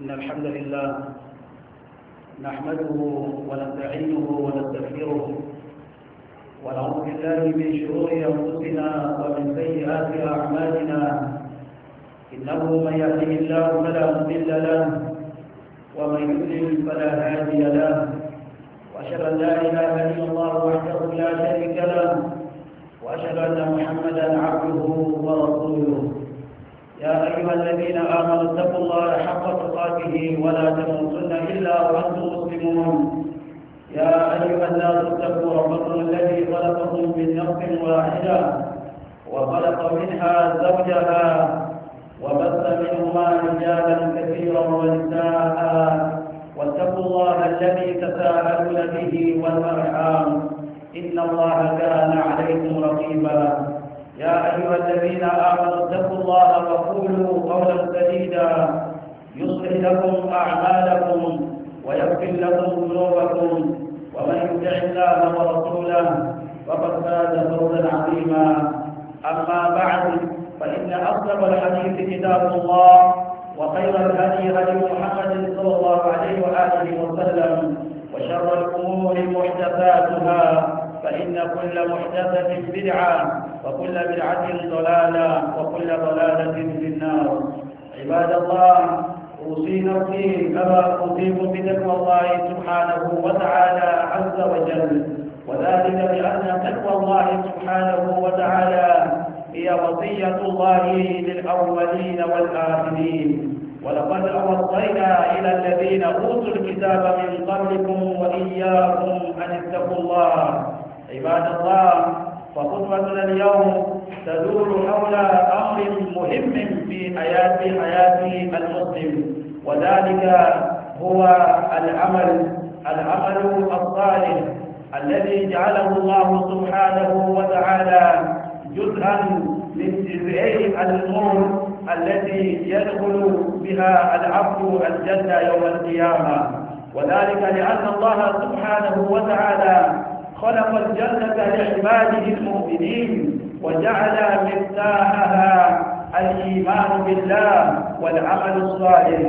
إن الحمد لله نحمده ونستعينه ونستغفره ونعوذ بالله من شرور أنفسنا ومن سيئات أعمالنا إنه من يهده الله فلا مضل له ومن يضلل فلا هادي له وأشهد أن لا إله إلا الله وحده لا شريك له وأشهد أن محمدا عبده ورسوله يا أيها الذين آمنوا اتقوا الله حق تقاته ولا تموتن إلا وأنتم مسلمون يا أيها الناس اتقوا ربكم الذي خلقكم من نفس واحدة وخلق منها زوجها وبث منهما رجالا كثيرا ونساء واتقوا الله الذي تساءلون به والأرحام إن الله كان عليكم رقيبا يا أيها الذين آمنوا اتقوا الله وقولوا قولا سديدا يصلح لكم أعمالكم ويغفر لكم ذنوبكم ومن يطع الله ورسوله فقد فاز فوزا عظيما أما بعد فإن أصدق الحديث كتاب الله وخير الهدي هدي محمد صلى الله عليه وآله وسلم وشر الأمور محدثاتها فإن كل محدثة بدعة وكل بدعة ضلالة وكل ضلالة في النار. عباد الله، أوصي نفسي كما أوصيكم بتقوى الله سبحانه وتعالى عز وجل، وذلك لأن تقوى الله سبحانه وتعالى هي وصية الله للأولين والآخرين، ولقد أوصينا إلى الذين أوتوا الكتاب من قبلكم وإياكم أن اتقوا الله. عباد الله، فخطبتنا اليوم تدور حول أمر مهم في حياة المسلم، وذلك هو العمل الصالح الذي جعله الله سبحانه وتعالى جزءا من جزئي الأمور التي يدخل بها العبد الجنة يوم القيامة، وذلك لأن الله سبحانه وتعالى خلق الجنة لعباده المؤمنين وجعل مفتاحها الإيمان بالله والعمل الصالح،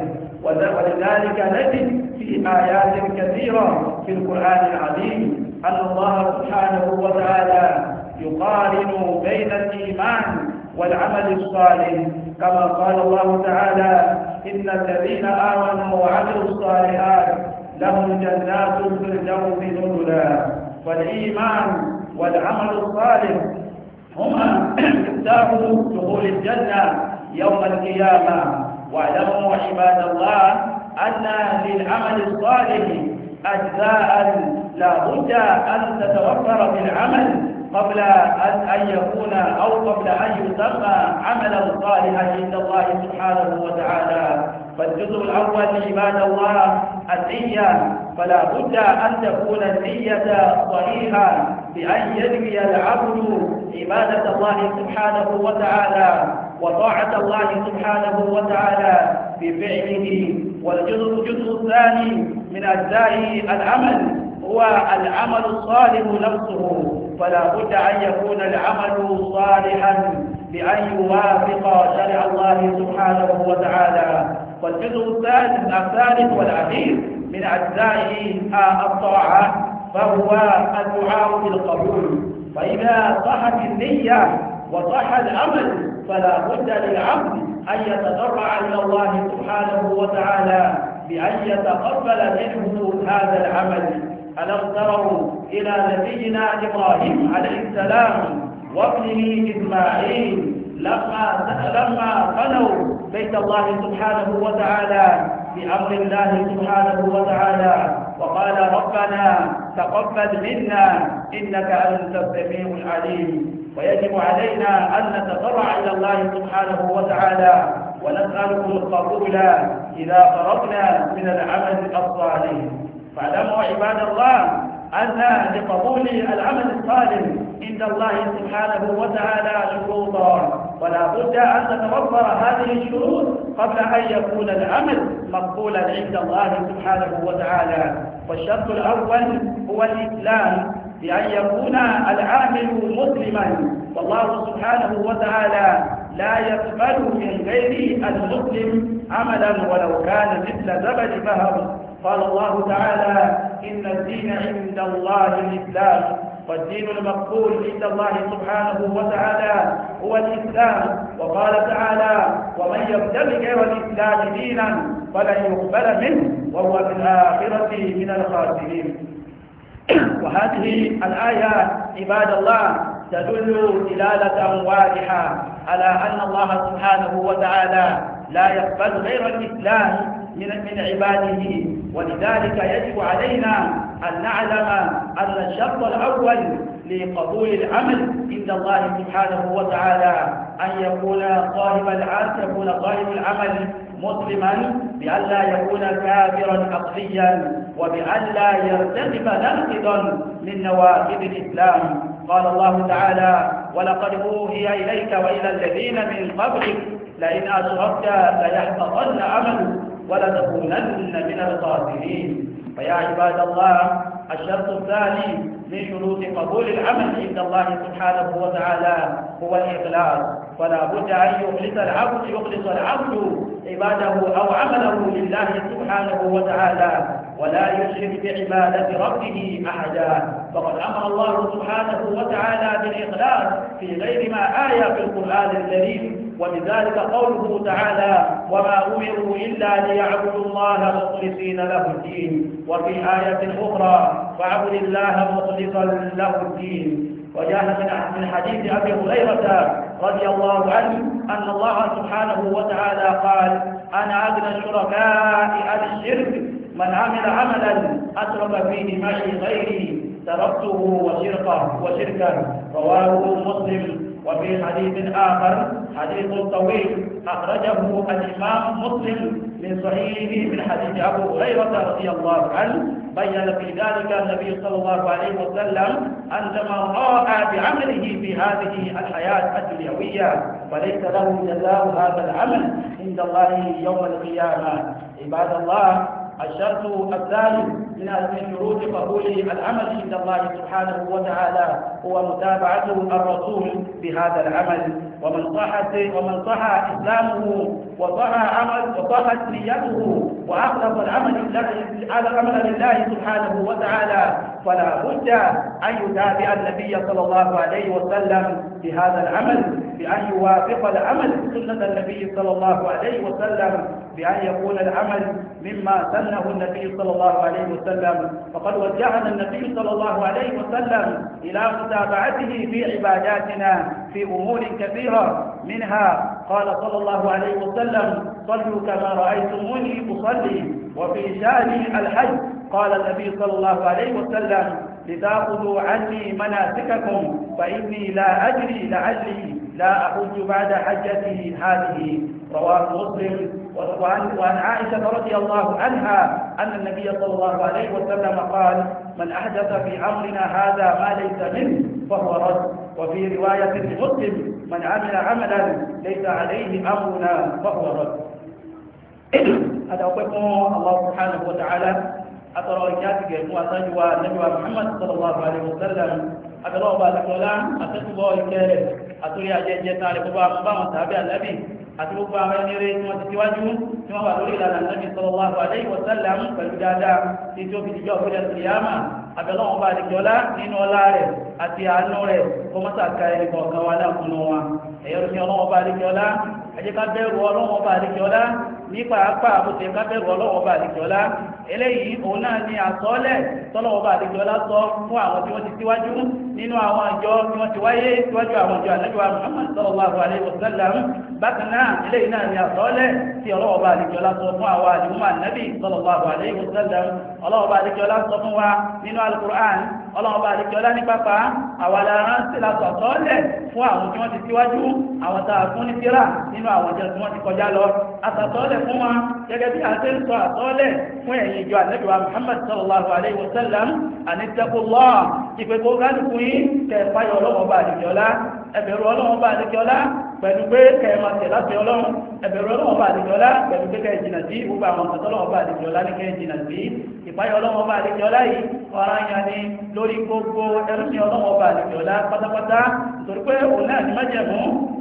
ولذلك نجد في آيات كثيرة في القرآن العظيم أن الله سبحانه وتعالى يقارن بين الإيمان والعمل الصالح، كما قال الله تعالى: إن الذين آمنوا وعملوا الصالحات لهم جنات الفردوس نزلا. فالإيمان والعمل الصالح هما مفتاح دخول الجنة يوم القيامة. واعلموا عباد الله أن للعمل الصالح أجزاء لا بد أن تتوفر في العمل قبل أن يكون أو قبل أن يسمى عملا صالحا عند الله سبحانه وتعالى. فالجزء الأول عباد الله النية، فلا بد أن تكون النية صحيحة بأن ينوي العبد عبادة الله سبحانه وتعالى وطاعة الله سبحانه وتعالى بفعله. والجزء الثاني من أجزاء العمل هو العمل الصالح نفسه، فلا بد أن يكون العمل صالحا بأن يوافق شرع الله سبحانه وتعالى. والجزء الثالث والأخير من أجزاء الطاعة فهو الدعاء بالقبول. فإذا صحت النية وصح العمل فلا بد للعبد أن يتضرع إلى الله سبحانه وتعالى بأن يتقبل منه هذا العمل. ألم تروا إلى نبينا إبراهيم عليه السلام وابنه إسماعيل لما بنوا بيت الله سبحانه وتعالى بأمر الله سبحانه وتعالى، وقال: ربنا تقبل منا إنك أنت السميع العليم. ويجب علينا أن نتضرع إلى الله سبحانه وتعالى ونسأله القبول إذا فرغنا من العمل الصالح. فاعلموا عباد الله أن لقبول العمل الصالح عند الله سبحانه وتعالى شروطا، ولا بد أن تتوفر هذه الشروط قبل أن يكون العمل مقبولا عند الله سبحانه وتعالى. فالشرط الأول هو الإسلام، بأن يكون العامل مسلما، والله سبحانه وتعالى لا يقبل من غير المسلم عملا ولو كان مثل زبد بهر. قال الله تعالى: إن الدين عند الله الإسلام، والدين المقبول عند الله سبحانه وتعالى هو الإسلام. وقال تعالى: ومن يبتغي غير الإسلام دينا فلن يقبل منه وهو في الآخرة من الخاسرين. وهذه الآية عباد الله تدل دلالة واضحة على أن الله سبحانه وتعالى لا يقبل غير الإسلام من عباده، ولذلك يجب علينا أن نعلم أن الشرط الأول لقبول العمل عند الله سبحانه وتعالى أن يكون صاحب العمل مسلما، بأن لا يكون كافرا عقليا، وبأن لا يرتكب ناقضا من نواقض الإسلام. قال الله تعالى: ولقد أوحي إليك وإلى الذين من قبلك لئن أشركت ليحبطن عملك ولتكونن من الخاسرين. فيا عباد الله، الشرط الثاني من شروط قبول العمل عند الله سبحانه وتعالى هو الإخلاص. فلا بد أن يخلص العبد عباده أو عمله لله سبحانه وتعالى، ولا يشرك بعبادة ربه أحدا. فقد أمر الله سبحانه وتعالى بالإخلاص في غير ما آية في القرآن الكريم، وبذلك قوله تعالى: وما أمروا إلا ليعبدوا الله مخلصين له الدين. وفي آية أخرى: فاعبد الله مخلصا له الدين. وجاء من حديث أبي هريرة رضي الله عنه أن الله سبحانه وتعالى قال: أنا أغنى الشركاء عن الشرك، من عمل عملا أشرك فيه معي غيري تركته وشركه. رواه مسلم. وفي حديث آخر حديث طويل أخرجه الإمام مسلم من صحيحه من حديث أبو هريرة رضي الله عنه، بين في ذلك النبي صلى الله عليه وسلم أن من راى بعمله في هذه الحياة الدنيوية فليس له جزاء هذا العمل عند الله يوم القيامة. عباد الله، الشرط الثالث من شروط قبول العمل عند الله سبحانه وتعالى هو متابعة الرسول بهذا العمل. ومن صح إسلامه وصحت نيته وأخلص العمل لله سبحانه وتعالى فلا بد أن يتابع النبي صلى الله عليه وسلم بهذا العمل، بأن يوافق العمل سنة النبي صلى الله عليه وسلم، بأن يكون العمل مما سنه النبي صلى الله عليه وسلم. فقد وجهنا النبي صلى الله عليه وسلم إلى متابعته في عباداتنا في أمور كثيرة، منها قال صلى الله عليه وسلم: صلوا كما رأيتموني أصلي. وفي شأن الحج قال النبي صلى الله عليه وسلم: لتأخذوا عني مناسككم فإني لا أدري لعلي لا أحج بعد حجتي هذه. رواه مسلم. وعن عائشة رضي الله عنها أن النبي صلى الله عليه وسلم قال: من أحدث في أمرنا هذا ما ليس منه فهو رد. وفي رواية لمسلم: من عمل عملا ليس عليه أمرنا فهو رد. هذا أقوم الله سبحانه وتعالى أترى إجازك وأتجوى النبي محمد صلى الله عليه وسلم أترى بعد كلام أتجوى إكاره أترى أجيجة لقبام تابع النبي àti gbogbo àwọn ẹni rẹ̀ tí wọ́n ti síwájú tí wọ́n wà lórí ìlànà Nabi sallallahu alaihi wa sallam pẹ̀lú dáadáa tí tí ó fi dìjọ́ òfin ìyáàmà. Àbẹ̀lọ́wọ́n bá àdìjọ́lá nínú ọlá rẹ̀ àti àánú rẹ̀ kó mọ́sàkà ẹni kọ̀ọ̀kan wà láàkúnnú wa. Ẹ̀yọ́ sí ọlọ́wọ́n bá àdìjọ́lá, ẹ jẹ́ ká bẹ̀rù ọlọ́wọ́n bá àdìjọ́lá nípa apá àbúté ká bẹ̀rù ọlọ́wọ́n bá àdìjọ́lá. Eléyìí òun náà ni àsọọ́lẹ̀ tọ́lọ́wọ́n bá àdìjọ́lá sọ fún àwọn tí wọ́n ti síwájú nínú àwọn àjọ tí wọ́n ti wáyé síwájú àwọn àjọ Ànábì wa Muhammad sallallahu alaihi wa sallam. Bákan náà eléyìí náà ni àsọọ́lẹ̀ tí ọlọ́wọ́n bá àdìjọ́lá sọ fún àwọn àdìmọ́ Ànábì sallallahu alaihi wa sallam. Ọlọ́wọ́n bá àdìjọ́lá sọ fún wa nínú Al-Qur'an. Ọlọ́wọ́n bá àdìjọ́lá ní pápá àwàlà ránṣẹ́ látọ̀ àsọọ́lẹ̀ fún àwọn tí wọ́n ti síwájú, àwọn tàà fún ní tírà nínú àwọn ìjọ tí wọ́n ti kọjá lọ. Àsọọ́lẹ̀ fún wa gẹ́gẹ́ bí a ṣe ń sọ àsọọ́lẹ̀ fún ẹ̀yin ìjọ Ànábì wa Muhammad sallallahu alaihi wa sallam anittaqullah, ìpèkó kálukú yín kẹfàyọ ọlọ́wọ́n bá àdìjọ́lá, ẹbẹ̀rù ọlọ́wọ́n bá àdìjọ́lá pẹ̀lú pé kẹ̀ẹ̀mà tẹ̀ láti ọlọ́run, ẹbẹ̀rù ọlọ́wọ́n bá àdìjọ́lá pẹ̀lú pé kẹ̀ẹ̀ jìnà sí gbogbo àwọn ọ̀tọ́lọ́wọ́n bá àdìjọ́lá ní kẹ̀ẹ̀ jìnà sí. Ìpáyọ̀ ọlọ́wọ́n bá àdìjọ́lá yìí ọ̀rá ń yani lórí gbogbo ẹrùsìn ọlọ́wọ́n bá àdìjọ́lá pátápátá, nítorí pé òun náà ní májẹ̀mú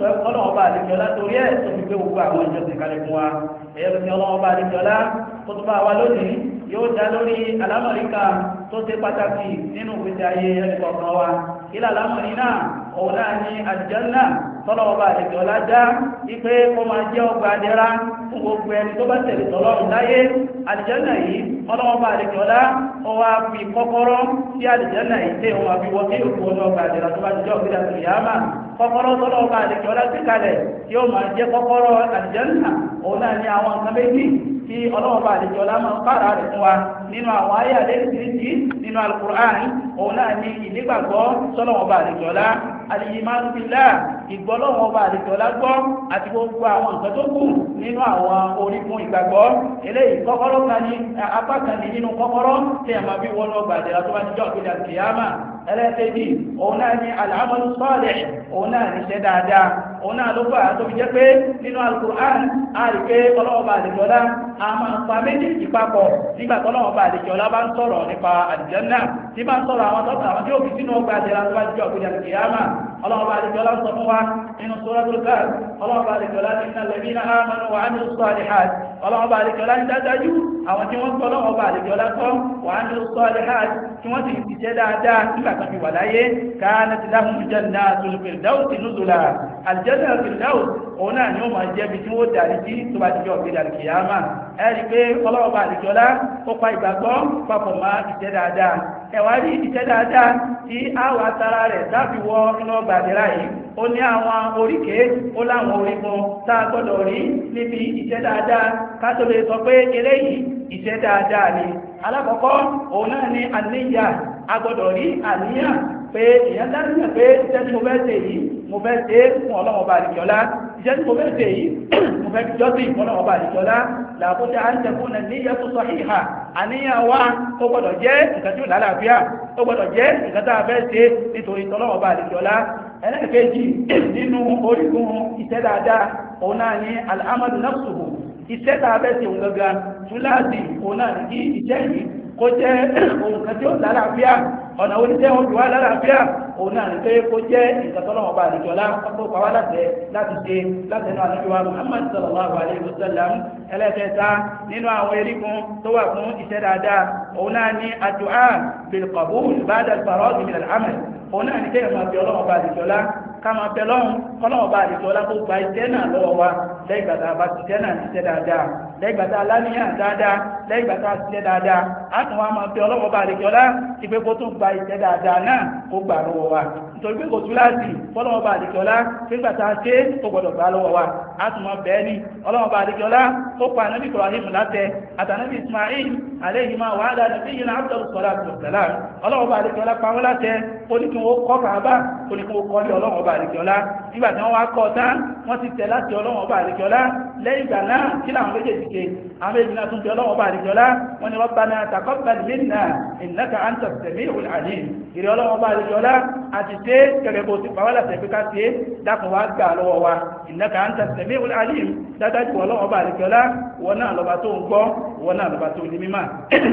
ọlọ́wọ́ bá àdìjọ́lá torí ẹ̀ tó fi gbé gbogbo àwọn ìjọsìn kalẹ̀ fún wa ẹ̀yẹ́ fi ọlọ́wọ́ bá àdìjọ́lá kó tó bá wa lónìí yóò dá lórí alámọ̀ríkà tó ṣe pàtàkì nínú ìgbésí ayé ẹnìkọ̀ọ̀kan wa ilé alámọ̀rí náà òun náà ní àlùjánnà tọ́lọ́wọ́ bá àdìjọ́lá já wípé kó máa jẹ́ ọgbà àdẹ́rà fún gbogbo ẹni tó bá tẹ̀lé tọ́lọ́run láyé àlùjánnà yìí ọlọ́wọ́ bá àdìjọ́lá ó wá fi kọ́kọ́rọ́ sí àlùjánnà yìí tẹ́ òun àfi wọ́n tí òkú ọlọ́gbà àdẹ́rà tó bá ti jọ́ òkúta kìyàmá kọ́kọ́rọ́ tọ́lọ́wọ́ bá àdìjọ́lá sí kalẹ̀ tí ó máa jẹ́ kọ́kọ́rọ́ àlùjánnà òun náà ní àwọn nǹkan méjì tí ọlọ́wọ́ bá àdìjọ́lá máa ń pààrà rẹ̀ fún wa nínú àwọn ayé àdéhìsìrìsì nínú Al-Qur'an òun náà ní ìnígbàgbọ́ sọ́lọ́wọ́ bá àdìjọ́lá al-imanu billah ìgbọ́lọ́wọ́ bá àdìjọ́lá gbọ́ àti gbogbo àwọn nǹkan tó kù nínú àwọn orígun ìgbàgbọ́ eléyìí kọ́kọ́rọ́ kan ní apá kan ní nínú kọ́kọ́rọ́ tí a máa bí wọ́n lọ́gbà àdìjọ́lá tó bá ti jọ́ ìpínlẹ̀ kìyàmá ẹlẹ́ẹ̀kejì òun náà ní al-amalu salih òun náà ní iṣẹ́ dáadáa òun náà ló fà tó fi jẹ́ pé nínú Al-Qur'an a rí pé ọlọ́wọ́ bá àdìjọ́lá a máa fa méjèèjì papọ̀ nígbà tọ́lọ́wọ́ bá àdìjọ́lá bá ń sọ̀rọ̀ nípa àlùjánnà tí bá ń sọ̀rọ̀ àwọn tí ó fi sínú ọgbà àdìjọ́lá tó bá ti jọ́ ìpínlẹ̀ kìyàmá ọlọ́wọ́ bá àdìjọ́lá sọ fún wa nínú Suratul Kahf ọlọ́wọ́ bá àdìjọ́lá ní innal ladhina amanu wa 'amilus salihat ọlọ́wọ́ bá àdìjọ́lá ní dájájú àwọn tí wọ́n gbọ́ ọlọ́wọ́ bá àdìjọ́lá kọ́ wa 'amilus salihat tí wọ́n sì ti jẹ́ dáadáa nígbà tó fi wà láyé kanat lahum jannatul firdawsi nuzula aljanna firdaus òun náà ni ó máa jẹ́ bí tí wọ́n darí sí tó bá ti jọ òbí dàrí kìyàmá ẹ̀rí pé ọlọ́wọ́ bá àdìjọ́lá ó pa ìgbàgbọ́ papọ̀ mọ́ ìṣẹ́ dáadáa ẹ̀wà rí ìṣẹ́ dáadáa tí a wà tara rẹ̀ láti wọ inú ọgbà àdìrà yìí ó ní àwọn oríkèé ó láwọn orígun tá a gbọ́dọ̀ rí níbi ìṣẹ́ dáadáa ká tó lè sọ pé eléyìí ìṣẹ́ dáadáa ni alákọ̀ọ́kọ́ òun náà ní àníyà a gbọ́dọ̀ rí àníyàn pé èèyàn dáríyàn pé iṣẹ́ tí mo fẹ́ ṣe yìí mo fẹ́ ṣe fún ọlọ́wọ́ bá àdìjọ́lá iṣẹ́ tí mo fẹ́ ṣe yìí mo fẹ́ fi jọ́sìn fún ọlọ́wọ́ bá àdìjọ́lá làbújá à ń tẹ̀kún nàìjíríà tó sọ ìhà àníyàn wa ó gbọ́dọ̀ jẹ́ nǹkan tí ó lálàáfíà ó gbọ́dọ̀ jẹ́ nǹkan tá a fẹ́ ṣe nítorí tọ́lọ́wọ́ bá àdìjọ́lá ẹlẹ́ẹ̀kejì nínú orígun iṣẹ́ dáadáa òun náà ní al-amalu nafsuhu iṣẹ́ tá a fẹ́ ṣe òun gangan túláàsì òun náà ní kí iṣẹ́ yìí kó jẹ́ ohun kan tí ó lálàáfíà ọ̀nà oníṣẹ́ wọn jù wá lálàáfíà òun náà ní pé kó jẹ́ ìkàtọ́lọ́wọ́ bá àdìjọ́lá ọkọ̀ pàwá láti ṣe láti ẹnu àdìjọ́wà Muhammad sallallahu alayhi wa sallam ẹlẹ́kẹta nínú àwọn eríkun tó wà fún iṣẹ́ dáadáa òun náà ní àdúà bil qabul ba'da al-faragh min al-amal òun náà ní kéèyàn máa fi ọlọ́wọ́ bá àdìjọ́lá kama bẹ̀lọ́n kọ́lọ́wọ́ bá àdìjọ́lá tó gba iṣẹ́ náà lọ́wọ́ wa lẹ́gbàtà bá ti jẹ́ náà ṣiṣẹ́ dáadáa lẹ́gbàtà aláníyàn dáadáa lẹ́gbàtà ṣiṣẹ́ dáadáa a tún wá máa fi ọlọ́wọ́ bá àdìjọ́lá ti pé kó tún gba iṣẹ́ dáadáa náà kó gbà lọ́wọ́ wa nítorí pé kò tú láti fọ́lọ́wọ́ bá àdìjọ́lá nígbàtà ṣe tó gbọdọ̀ gbà lọ́wọ́ wa a tún máa bẹ́ẹ̀ ni ọlọ́wọ́ bá àdìjọ́lá ó pa ànábì Ibrahim látẹ àtànábì Ismail alayhima wa ala nabiyyina afdalus salatu wassalam ọlọ́wọ́ bá àdìjọ́lá pa wọ́n látẹ ó ní kí wọ́n kọ́ Káàbà ó ní kí wọ́n kọ́ ní ọlọ́wọ́ bá àdìjọ́lá nígbà tí wọ́n wá kọ́ tán wọ́n ti tẹ̀ láti ọlọ́wọ́ bá àdìjọ́lá lẹ́yìn ìgbà náà kí làwọn méjèèjì ṣe àwọn méjì náà tún fi ọlọ́wọ́ bá àdìjọ́lá wọ́n ní Rabbana taqabbal minna innaka antas sami'ul alim ìrẹ́ ọlọ́wọ́ bá àdìjọ́lá àti ṣe gẹ́gẹ́ bó ti pàwọ́lá tẹ̀ pé ká ṣe dákun wá gbà lọ́wọ́ wa innaka antas sami'ul alim dájú ọlọ́wọ́ bá àdìjọ́lá wọ́n náà lọ́ba tó ń gbọ́ wọ́n náà lọ́ba tó ní mímọ̀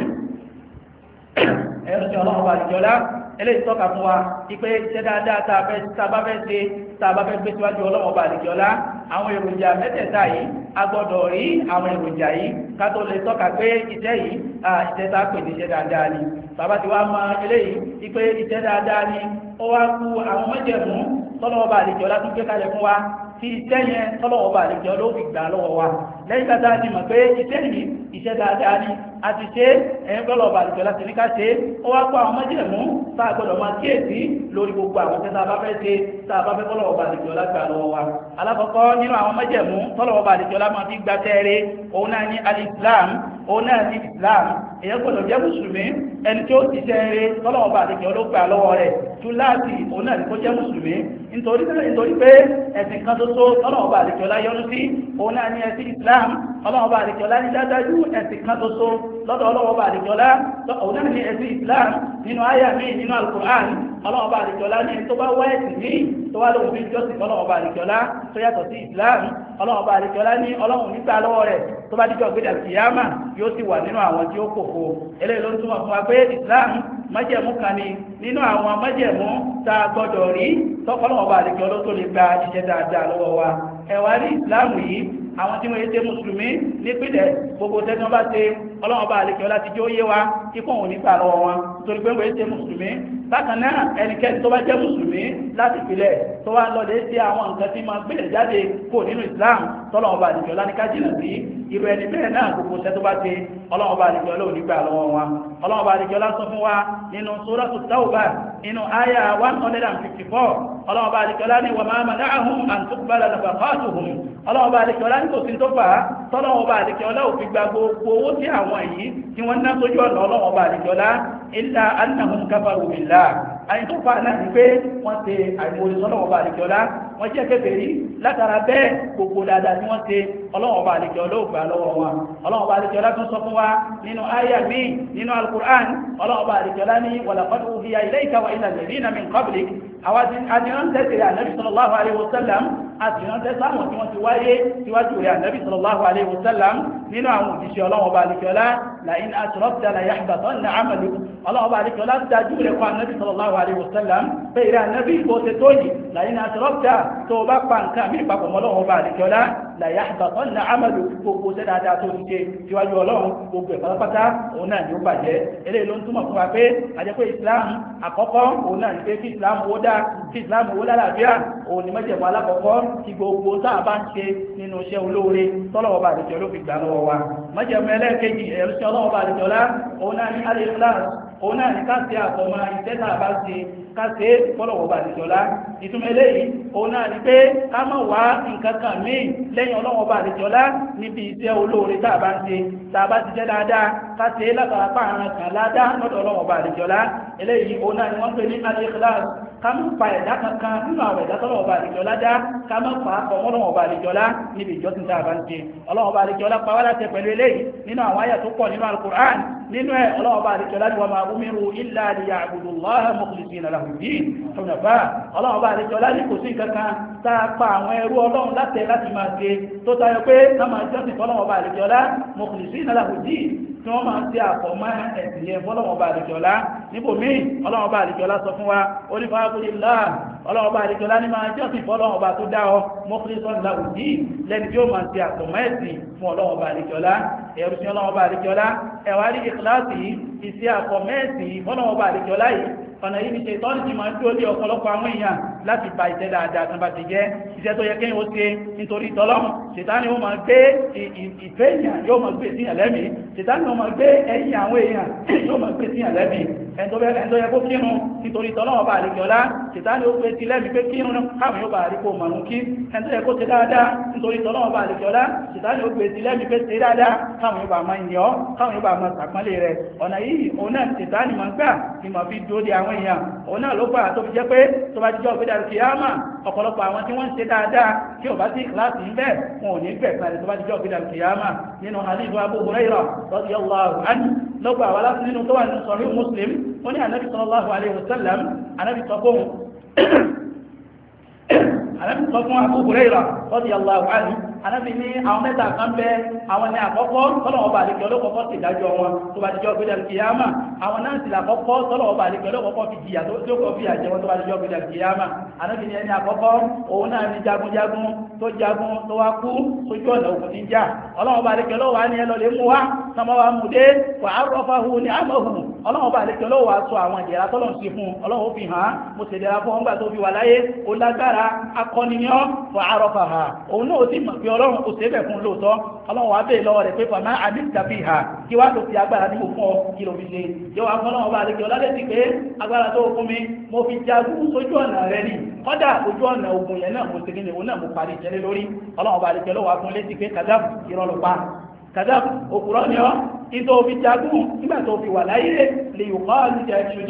ẹ̀rọ tí ọlọ́wọ́ bá àdìjọ́lá eléyìí tọ́ka fún wa ipé iṣẹ́ dáadáa tàbá fẹ́ ṣe tàbá fẹ́ gbé síwájú ọlọ́wọ́ bá àdìjọ́lá àwọn èròjà mẹ́tẹ̀ẹ̀ta yìí a gbọ́dọ̀ rí àwọn èròjà yìí ká tó lè tọ́ka pé iṣẹ́ yìí iṣẹ́ tá a pè ní iṣẹ́ dáadáa ni bàbá ti wá mọ eléyìí ipé iṣẹ́ dáadáa ni ó wá kú àwọn májẹ̀mú tọ́lọ́wọ́ bá àdìjọ́lá tún gbé kalẹ̀ fún wa tí iṣẹ́ yẹn tọ́lọ́wọ́ bá àdìjọ́ ló fi gbà lọ́wọ́ wa lẹ́yìn tàbí àti mọ̀ pé iṣẹ́ yìí iṣẹ́ dáadáa ni a ti ṣe ẹ̀yìn tọ́lọ́wọ́ bá àdìjọ́ láti ní ká ṣe ó wá kó àwọn májẹ̀mú tá a gbọ́dọ̀ máa kíyèsí lórí gbogbo àwọn tẹ́ta bá fẹ́ ṣe tá a bá fẹ́ tọ́lọ́wọ́ bá àdìjọ́ lágbà lọ́wọ́ wa alákọ̀ọ́kọ́ nínú àwọn májẹ̀mú tọ́lọ́wọ́ bá àdìjọ́ lá máa fi gbà tẹ́ẹ̀rẹ́ òun náà ní al-Islam òun náà ní Islam èyàn gbọ́dọ̀ jẹ́ mùsùlùmí ẹni tí ó ti ṣe eré tọ́lọ́wọ́ bá àdìjọ́ ló gbà lọ́wọ́ rẹ̀ túláàsì òun náà ní kó jẹ́ mùsùlùmí nítorí pé ẹ̀sìn kan tó tó tọ́lọ́wọ́ bá àdìjọ́ lá yọ́nú sí òun náà ní ẹ̀sìn Islam ọlọ́wọ́ bá àdìjọ́ lá ní dájú ẹ̀sìn kan tó tó lọ́dọ̀ ọlọ́wọ́ bá àdìjọ́ lá òun náà ní ẹ̀sìn Islam nínú àyà mi nínú Al-Qur'an ọlọ́wọ́ bá àdìjọ́ lá ní tó bá wá ẹ̀sìn ní tó wá lóhun fi jọ́sìn ọlọ́run ọba àlekíọlá tó yàtọ̀ sí islam ọlọ́run ọba àlekíọlá ní ọlọ́run nígbà lọ́wọ́ rẹ̀ tó bá díjọ́ gbé dàkìyàmà yóò sì wà nínú àwọn tí ó kòkó eléyìí ló ń túmọ̀ fún wa pé islam májẹ̀mú kan ni nínú àwọn májẹ̀mú tá a gbọ́dọ̀ rí tọ́kọ́lọ́run ọba àlekíọlá tó lè gba iṣẹ́ dáadáa lọ́wọ́ wa ẹ̀wà rí islam yìí àwọn tí wọ́n yé ṣe mùsùlùmí nípìnlẹ̀ gbogbo tẹ́tí wọ́n bá ṣe ọlọ́run bá àlekíọlá ti jó yé wa kíkọ́ òun nípa lọ́wọ́ wọn torí pé wọ́n yé ṣe mùsùlùmí bákan náà ẹnikẹ́ni tó bá jẹ́ mùsùlùmí láti ìpìlẹ̀ tó wá lọ lè ṣe àwọn nǹkan tí máa gbélé jáde kó nínú islam tọ́lọ́run bá àlekíọlá ní ká jìnà sí irú ẹni bẹ́ẹ̀ náà gbogbo tẹ́ tó bá ṣe ọlọ́run bá àlekíọlá ò nípa lọ́wọ́ wọn ọlọ́run bá àlekíọlá sọ fún wa nínú suratu Tawbah nínú àyà 154 ọlọ́run bá àlekíọlá ní wa ma mana'ahum an tuqbala nafaqatuhum ọlọ́run bá àlekíọlá ní kò sí tó fà á tọ́lọ́run bá àlekíọlá ò fi gba gbogbo owó tí àwọn yìí tí wọ́n ná sójú ọ̀nà ọlọ́run bá àlekíọlá illa annahum kafaru billah àyìn tó fà náà ní pé wọ́n ṣe àìmọ̀lẹ́ sọ́lọ́run bá àlekíọlá wọ́n jẹ́ kèfèrí látara bẹ́ẹ̀ gbogbo dáadáa tí wọ́n ṣe ọlọ́run bá àlekíọlá ò gbà lọ́wọ́ wọn ọlọ́run bá àlekíọlá tún sọ fún wa nínú àyà míì nínú al-Qur'an ọlọ́run bá àlekíọlá ní wa laqad uhiya ilayka wa ila alladhina min qablik àwọn àdìránṣẹ́ tẹ̀lé ànábì sallallahu alaihi wasallam àdìránṣẹ́ sáwọn tí wọ́n ti wáyé síwájú rẹ̀ ànábì sallallahu alaihi wasallam nínú àwọn òjíṣẹ́ ọlọ́run bá àlekíọlá la in ashrakta la yahbatanna 'amaluk ọlọ́run bá àlekíọlá dájú rẹ̀ fún ànábì sallallahu alaihi wasallam pé ìrẹ́ ànábì kò ṣe tó yìí la in ashrakta tó bá pa nǹkan mí papọ̀ mọ́ ọlọ́run bá àlekíọlá la yahbatanna 'amaluk gbogbo ṣe dáadáa tó ti ṣe síwájú ọlọ́run gbogbo ẹ̀ pátápátá òun náà ni ó bàjẹ́ eléyìí ló ń túmọ̀ fún wa pé àjẹpẹ́ islam àkọ́kọ́ òun náà ni pé kí islam wó dá kí islam wó lálàáfíà òun ni mẹ́jẹ̀mú alákọ̀ọ́kọ́ tí gbogbo táà bá ń ṣe nínú iṣẹ́ olóore tọ́lọ́wọ́ bá àdìjọ́ ló fi gbà lọ́wọ́ wa mẹ́jẹ̀mú ẹlẹ́ẹ̀kejì ẹ̀rù sí ọlọ́wọ́ bá àdìjọ́ lá òun náà ni al-ikhlas òun náà ni káṣí àtọ̀mọ́ iṣẹ́ táà bá ṣe káṣí fọ́lọ́wọ́ bá àdìjọ́ lá ìtumọ̀ eléyìí òun náà ni pé ká má wá nǹkan kan míì lẹ́yìn ọlọ́wọ́ bá àdìjọ́ lá níbi iṣẹ́ olóore táà bá ń ṣe táà bá ti jẹ́ dáadáa káṣí látara pààrọ̀ kan ládá lọ́dọ̀ ọlọ́wọ́ bá àdìjọ́ lá eléyìí òun náà ni wọ́n pè ní al-ikhlas ká má pa ẹ̀dá kankan nínú àwọn ẹ̀dá tọ́lọ́wọ́ bá àlejọ́lá dá ká má pa ọmọlọ́wọ́ bá àlejọ́lá níbi ìjọsìn tá a bá ń ṣe ọlọ́wọ́ bá àlejọ́lá pa wá láti pẹ̀lú eléyìí nínú àwọn àyà tó pọ̀ nínú al-Qur'an nínú ẹ̀ ọlọ́wọ́ bá àlejọ́lá ni wa ma umiru illa liya'budullaha mukhlisina lahu-d-din hunafa ọlọ́wọ́ bá àlejọ́lá ní kò sí kankan tá a pa àwọn ẹrú ọlọ́run láti máa ṣe tó tayọ pé ká máa jọ́sìn fọ́lọ́wọ́ bá àlejọ́lá mukhlisina lahu-d-din tí wọ́n máa ń ṣe àfọ̀mọ́ ẹ̀sìn yẹn fọ́lọ́wọ́ bá àlejọ́lá níbòmí ọlọ́wọ́ bá àlejọ́lá sọ fún wa onífàákùnlélàá ọlọ́wọ́ bá àlejọ́lá ní máa jọ́sìn fọ́lọ́wọ́ bá tó dá ọ mukhlisan lahu-d-din lẹ́ni tí ó máa ṣe àfọ̀mọ́ ẹ̀sìn fún ọlọ́wọ́ bá àlejọ́lá ẹ̀rù sí ọlọ́wọ́ bá àlejọ́lá ẹ̀wà rí ìkìláàsì ìṣe àfọ̀mọ́ ẹ̀sìn fọ́lọ́wọ́ bá àlejọ́lá yìí ọ̀nà yìí ni ṣe ìtọ́ni ti máa ń dúró lé ọ̀pọ̀lọpọ̀ àwọn èèyàn láti ba ìṣẹ́ dáadáa kan bá ti jẹ́ iṣẹ́ tó yẹ kí ó ṣe nítorí ìtọ́lọ́run ṣètánì ó máa gbé ìfẹ́ èèyàn yóò máa gbé sí ẹ̀lẹ́mì ṣètánì ó máa gbé ẹ̀yìn àwọn èèyàn yóò máa gbé sí ẹ̀lẹ́mì ẹ̀ntọ́ yẹ kó kírun nítorí ìtọ́lọ́run bá àlejọ́lá ṣètánì ó gbé sí lẹ́mì pé kírun káwọn yóò bá rí kó màrún kí ẹ̀ntọ́ yẹ kó ṣe dáadáa nítorí ìtọ́lọ́run bá àlejọ́lá ṣètánì ó gbé sí lẹ́mì pé ṣe dáadáa káwọn yóò bá máa yìn ọ́ káwọn yóò bá máa sàpọ́nlé rẹ̀ ọ̀nà yìí òun náà ṣètánì máa gbà tí máa fi dúró de àwọn èèyàn òun náà ló gbà tó fi jẹ́ pé tó bá jíjọ́ òfin al-qiyāmah ọ̀pọ̀lọpọ̀ àwọn tí wọ́n ń ṣe dáadáa tí ò bá sí kíláàsì ń bẹ́ẹ̀ wọn ò ní gbẹ̀sán rẹ̀ tó bá jíjọ́ òfin al-qiyāmah nínú hadith Abu Hurairah radiyallahu anhu lọ́gbà wà láti nínú tó wà nínú Sahih Muslim ó ní Ànábì sallallahu alaihi wasallam Ànábì sọ fún Abu Hurairah radiyallahu anhu Ànábì ní àwọn mẹ́ta kan bẹ àwọn ní àkọ́kọ́ tọ́lọ̀ ọba àlejò olókọ́kọ́ sì dájọ́ wọn tó bá dijọ́ gbéjà kìyàmà àwọn náà sì làkọ́kọ́ tọ́lọ̀ ọba àlejò olókọ́kọ́ fi jìyà tó kọ́ fi àjẹ́ wọn tó bá dijọ́ gbéjà kìyàmà Ànábì ní ẹni àkọ́kọ́ òun náà ní jagunjagun tó jagun tó wá kú sójú ọ̀nà òkun ti ń jà ọlọ́wọ́ ọba àlejò olówó ní ẹlọ lè mú wá sọmọ wa mú dé wà á rọ́fà hu ní àmọ́hù ọlọ́wọ́ ọba àlejò olówó aṣọ àwọn ìdẹ̀ra tọ́lọ̀ ń ṣe fún ọlọ́wọ́ fi hàn mo sì dẹ̀ra fún ọgbà tó fi wà láyé ó lágbára akọniyàn wà á rọ́fà ha òun náà ó sì mọ̀ pé ọlọ́run kò sébẹ̀ fún lóòótọ́ ọlọ́run wá bèè lọ́wọ́ rẹ̀ pé fàmá àdìsàbí ha kí wá tó fi agbára ní òfin ọ kí ló fi ṣe yóò wá fún ọlọ́run bá lè kí ọlọ́lẹ̀ sí pé agbára tó fún mi mo fi jagun sójú ọ̀nà rẹ ni kọ́dà ojú ọ̀nà ogun yẹn náà mo ṣe kí ni òun náà mo parí ìjẹ́lé lórí ọlọ́run bá lè kí ọlọ́wà fún létí pé kàdáf ìrọ̀lùpá kàdáf òkúrọ́ ni ọ́ ní tó fi jagun nígbà tó fi wà láyé lè yòókọ́ àlùjẹ ṣùjá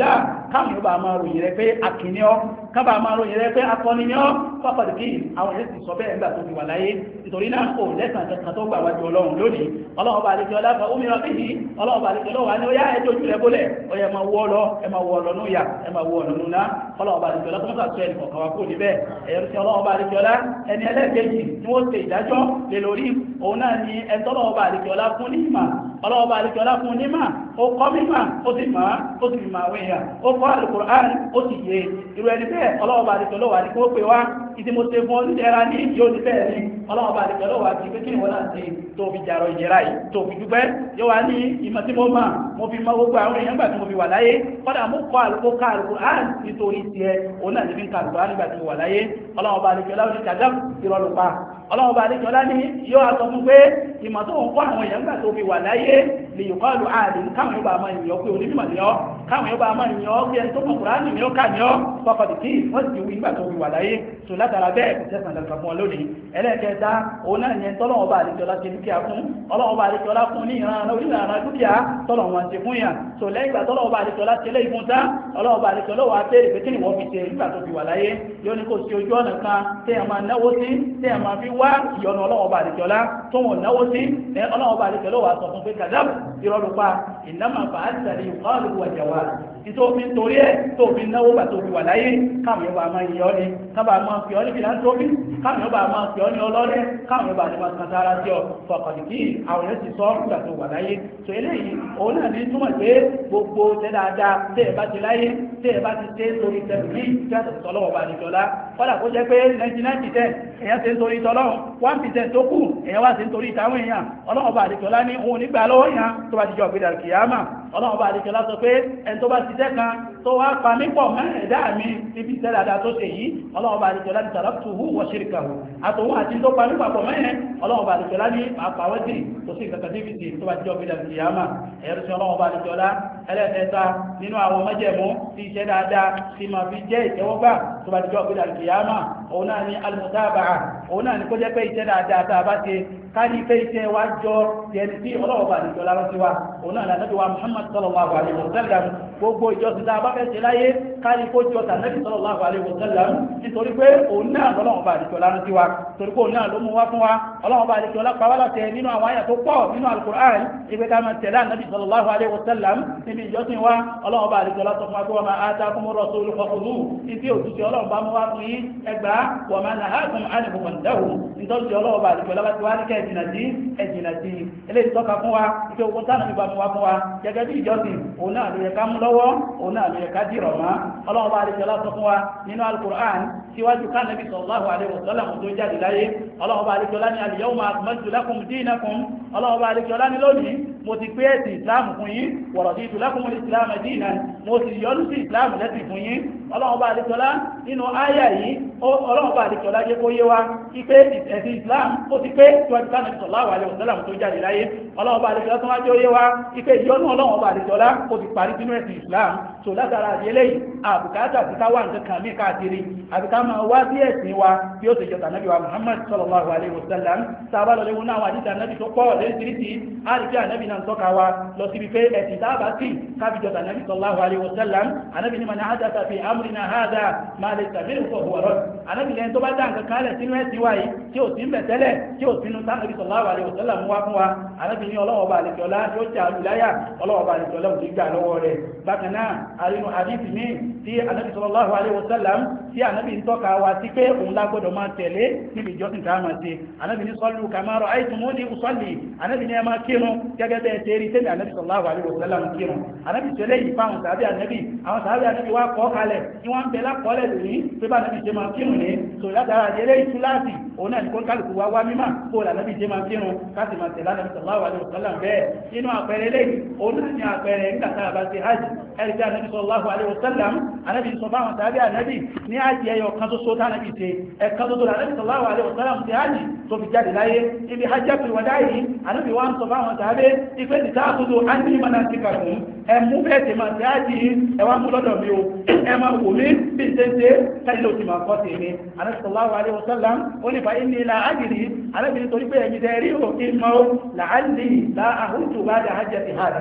káwọn yóò bá máa ròyìn rẹ pé akìnìọ́ kábà máa ròyìn rẹ pé akọniyọ́ pápádé kí àwọn èèyàn sì sọ bẹ́ẹ̀ nígbà tó fi wà láyé nítorí náà kò lẹ́sàn kankan tó gbà wájú ọlọ́run lónìí ọlọ́run bá àlejò ọlá fún omi ọ̀fẹ́ yìí ọlọ́run bá àlejò ọlọ́wà ní ó yá ẹjọ́ ojú rẹ bólẹ̀ ó yẹ máa wọ́ lọ ẹ máa wọ́ lọ núyà ẹ máa wọ́ lọ núná ọlọ́run bá àlejò ọlá tó ń sàtọ́ ẹnì kọ̀ọ̀kan wá kó níbẹ̀ ẹ̀yọ́ sí ọlọ́run bá àlejò ọlá ẹni ẹlẹ́ẹ̀kejì tí wọ́n ṣe ìdájọ́ lé lórí òun náà ni ẹ̀ńtọ́lọ́run bá àlejò ọlá fún ní ìmà ọlọ́run bá àlejò ọlá fún ní mà ó kọ́ mímà ó sì máa ó sì fi máa wéyà ó kọ́ Al-Qur'an ó sì yé irú ẹni bẹ́ẹ̀ ọlọ́run bá àlejò ọlọ́wà ní kó pè wá ìdí mo ṣe fún ìjẹra ní yóò ní bẹ́ẹ̀ ni ọlọ́run bá àlejò ọlọ́wà ti pé kí ni wọ́n náà ti tó fi jàrọ ìjẹra yìí tó fi dúpẹ́ yóò wá ní ìmọ̀ tí mo máa mo fi mọ gbogbo àwọn èèyàn gbà tí mo fi wà láyé kọ́dà mo kọ́ àlùkò ká Al-Qur'an nítorí tiẹ̀ òun náà ní fi ń ka Al-Qur'an nígbà tí mo wà láyé ọlọ́run bá àlejò ọlọ́wà ní kàdám ìrọ̀lùpá ọlọ́run bá àlejò ọlá ní yóò á sọ fún pé ìmọ̀ tó ń kọ́ àwọn èèyàn gbà tó fi wà láyé lè yóò kọ́ lu ààrẹ káwọn yóò bá máa yàn pé onímọ̀ ni ọ́ káwọn yóò bá máa yàn pé ẹni tó mọ̀ Kùránì ni ó kà ní ọ́ fọkàtì tí wọ́n sì wí nígbà tó fi wà láyé tó látara bẹ́ẹ̀ kò tẹ̀sán dandan fún ọ lónìí ẹlẹ́ẹ̀kẹta òun náà yẹn tọ́lọ́wọ́ bá àlejò ọlá ṣe dúkìá fún ọlọ́wọ́ bá àlejò ọlá fún ní ìran orílẹ̀-èdè dúkìá tọ́lọ̀ wọn ṣe fún yàn tó lẹ́yìn ìgbà tọ́lọ́wọ́ bá àlejò ọlá ṣe lé ìfún tán ọlọ́wọ́ bá àlejò ọlọ́wọ́ abẹ́rẹ́ pé kí ni wọ́n fi ṣe nígbà tó fi wà láyé yóò ní kò sí ojú ọ̀nà kan téèyàn máa náwó sí téèyàn máa fi wá ìyọnu ọlọ́wọ́ bá àlejò ọlá tó wọn náwó sí ọlọ́wọ́ bá àlejò ọlọ́wọ́ sọ fún pé kàdáàbù ìrọ̀lùpá ìnáma fàásìtàlì ìkọlù wàjàwà ìtòfin torí ẹ̀ tó fi náwó bà tó fi wà láyé káàmì ọba máa yọ ní káàbà máa fi ọ ní filantropi káàmì ọba máa fi ọ ní ọlọ́rẹ́ káàmì ọba ní máa kan sára sí ọ fọkàndìkì àwọn èèyàn sì sọ nígbà tó wà láyé tó eléyìí òun náà ní túmọ̀ pé gbogbo tẹ́ dáadáa tẹ́ ẹ bá ti láyé tẹ́ ẹ bá ti ṣe torí tẹ̀lé tí a tẹ̀sí tọ́lọ́wọ́ bá nìjọlá kọ́dà kó jẹ́ pé 99% èèyàn ṣe ń torí tọ́lọ́run 1% tó kù èèyàn wá ṣe ń torí ìtàwọn èèyàn ọlọ́wọ́ bá nìjọlá ní òun nígbà lọ́wọ́ yàn tó bá ti jọ gbé dàrú kìyàmà ọlọ́wọ́ bá nìjọlá sọ pé ẹni tó bá ti tẹ́ kan tó wá pa mí pọ̀ mọ́ ẹ̀dá mi níbi iṣẹ́ dáadáa tó ṣe yìí ọlọ́wọ́ bá nìjọlá ní taraktuhu wa shirkahu àtòun àti tó pa mí papọ̀ mẹ́rin ọlọ́wọ́ bá nìjọlá ní àpàwẹ́dì tó sì kàkà sí ibi tó bá ti jọ gbé dàrú kìyàmà ẹ̀rù sí ọlọ́wọ́ bá nìjọlá ẹlẹ́ẹ̀kẹta nínú àwọn májẹ̀mú tí iṣẹ́ dáadáa tí ma fi jẹ́ ìtẹ́wọ́gbà tó bá ti jọ gbé dàrú kìyàmà òun náà ní al-mutaba'a òun náà ní kó jẹ́ pé iṣẹ́ dáadáa tá a bá ṣe kárí pé iṣẹ́ wá jọ tẹni tí ọlọ́wọ́ bá nìjọlá rántí wa òun náà lànà bí wa Muhammad sallallahu alaihi wa sallam gbogbo ìjọsìn tá a bá fẹ́ ṣe láyé kárí kó jọ tànàbí sallallahu alaihi wa sallam nítorí pé òun náà lọ́wọ́ bá nìjọlá rántí wa torí pé òun náà ló mú wá fún wa ọlọ́wọ́ bá nìjọlá pa wá láti nínú àwọn àyà tó pọ̀ nínú al-Qur'an ìgbé ká máa tẹ̀lé ànàbí sallallahu alaihi wa sallam níbi ìjọsìn wa ọlọ́wọ́ bá nìjọlá sọ fún wa pé wa ma atakumur rasulu fakhudhuhu ìdí òtútù ọlọ́wọ́ bá mú wá fún yín ẹgbà wa ma nahakum anhu fantahu nítorí ọlọ́wọ́ bá nìjọlá bá ti wá ní kẹ́ ẹ̀jìnà sí eléyìí tọ́ka fún wa ike ogun tánà nípa mú wa fún wa gẹ́gẹ́ bí ìjọsìn òun náà ló yẹ ká mú lọ́wọ́ òun náà ló yẹ ká dìrọ̀ mọ́ ọlọ́wọ́ bá àdìsọ́lá sọ fún wa nínú al-Qur'an síwájú ká nàbí sallallahu alaihi wasallam tó jáde láyé ọlọ́wọ́ bá àdìsọ́lá ní al-yawma akmaltu lakum dinakum ọlọ́wọ́ bá àdìsọ́lá ní lónìí mo ti pé ẹ̀sìn islam fún yín wa raditu lakum al-islam dinan mo sì yọ́nú sí islam lẹ́sìn fún yín ọlọ́wọ́ bá àdìsọ́lá nínú áyà yìí ọlọ́wọ́ bá àdìsọ́lá jẹ́ kó yé wa ipé ẹ̀sìn islam ó ti pé síwájú ká nàbí sallallahu alaihi wasallam tó jáde láyé ọlọ́wọ́ bá àdìsọ́lá tó wá jẹ́ ó yé wa ipé ìyọ́nú ọlọ́wọ́ bá àdìsọ́lá ó ti parí sínú ẹ̀sìn islam tó látara àdìyẹlẹ́ yìí àbùkátà ti ká wà nǹkan kan mí káàkiri àbíká máa wá bí ẹ̀sìn wa bí ó ti jọta nábì wa Muhammad sallallahu alaihi wasallam sábà lọ léwu náà wà níta nábì tó pọ̀ lẹ́sìrìtì àríkí ànábì náà tọ́ka wa lọ síbi pé ẹ̀sìn tábà sí kábí jọta nábì sallallahu alaihi wasallam ànábì ní man hadatha fi amrina hadha ma laysa minhu fa huwa radd ànábì lẹ́yìn tó bá dá nǹkan kan lẹ̀ sínú ẹ̀sìn wa yìí tí ò sí ń bẹ̀ tẹ́lẹ̀ tí ò sínú tánàbì sallallahu alaihi wasallam wá fún wa ànábì ní ọlọ́wọ́ bá àlejò ọlá yóò jà lùláyà ọlọ́wọ́ bá àlejò ọlá òdì gbà lọ́wọ́ rẹ̀ bákan náà àrínú hadithi mi tí ànábì sallallahu alaihi wasallam tí ànábì ń tọ́ka wa sí pé òun lágbọ́dọ̀ máa tẹ̀lé níbi ìjọsìn tá a máa ṣe ànábì ní sallu kama ra'aytumuni usalli ànábì ní ẹ máa kírun gẹ́gẹ́ bẹ́ẹ̀ tẹ́rí tẹ́lẹ̀ ànábì sallallahu alaihi wasallam kírun ànábì tẹ́lẹ̀ yìí fáwọn sàábì ànábì àwọn sàábì ànábì wá kọ́ kalẹ̀ tí wọ́n ń bẹ lákọ́ọ́lẹ̀ lónìí pé bá ànábì ṣe máa kírun ní so látara àjẹlẹ̀ ìtúláàsì òun náà ní kó kálukú wá wá mímà kó lànábì ṣe máa kírun káàsì máa tẹ̀lé ànábì sallallahu alaihi wasallam bẹ́ẹ̀ nínú àpẹẹrẹ lẹ́yìn òun náà ní àpẹẹrẹ nígbà tá a bá ṣe hajj ẹ̀rí pé ànábì sallallahu alaihi wasallam ànábì sọ fáwọn sàábì ànábì ní àjì ẹyọ kan tó so tánàbì ṣe ẹ̀kan tó tó ànábì sallallahu alaihi wasallam ti hajj tó fi jáde láyé ibi hajjatul wada'i yìí ànábì wá ń sọ fáwọn sàábì ipe ti ta'khudhu anni manasikakum ẹmú bẹ́ẹ̀ ti máa ti hajj ẹwà mú lọ́dọ̀ mi o ẹ máa wò mí bí n ṣe ń ṣe káyí ló ti máa kọ́ sí mi ànábì sallallahu alaihi wasallam ó ní fa inni la adri ànábì nítorí pé ẹ̀mí tẹ́ rí o ìmọ̀ la'alli la ahujju ba'da hajjati hadhihi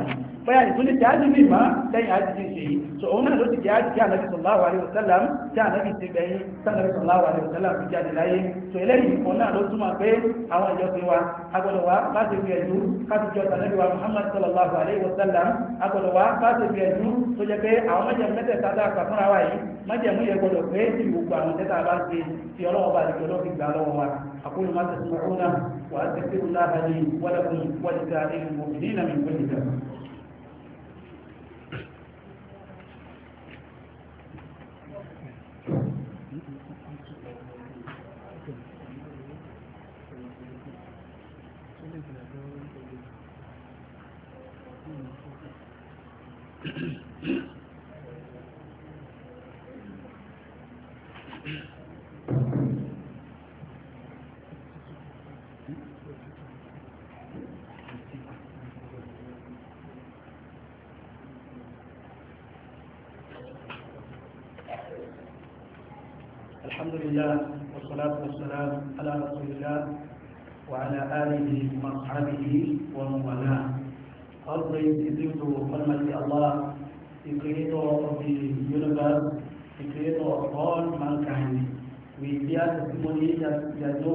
bóyá ìtúni jihadi mi máa lẹ́yìn àti ti ṣe yìí so òun náà ló ti jihadi tí Ànábì sallallahu alaihi wasallam tí Ànábì ti gbẹ̀yìn tí Ànábì sallallahu alaihi wasallam fi jáde láyé so eléyìí òun náà ló túmọ̀ pé àwọn ìjọsìn wa agbọ́dọ̀ wa láti fi ẹ̀dú láti jọ Ànábì wa Muhammad sallallahu alaihi wasallam agbọ́dọ̀ wa láti fi ẹ̀dú tó jẹ́ pé àwọn májẹ̀mú mẹ́tẹ̀ẹ̀ta dá àpá fúnra wa yìí májẹ̀mú yẹ gbọ́dọ̀ pé tí gbogbo àwọn tẹ́tà bá ń ṣe tí ọlọ́wọ́ bá dìgbò lọ́fi gbà lọ́wọ́ wa aqulu ma tasma'una wa astaghfirullaha li wa lakum wa lisa'iril mu'minina min kulli dhanb. الحمد لله والصلاة والسلام على رسول الله وعلى آله وأصحابه ومن والاه. All praise is due to Almighty Allah, the creator of the universe, the creator of all mankind. We bear testimony that there is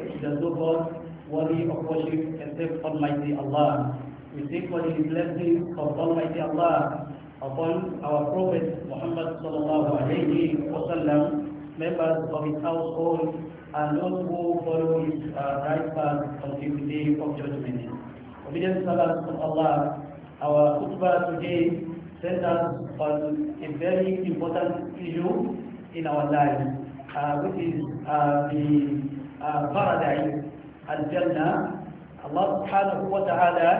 no God worthy of worship except Almighty Allah. We seek for the blessings of Almighty Allah upon our Prophet Muhammad sallallahu alayhi wa sallam, members of his household, and those who follow his right path until the day of judgment. Obedient servants of Allah, our khutbah today centers on a very important issue in our lives, which is the paradise, Al-Jannah. Allah subhanahu wa ta'ala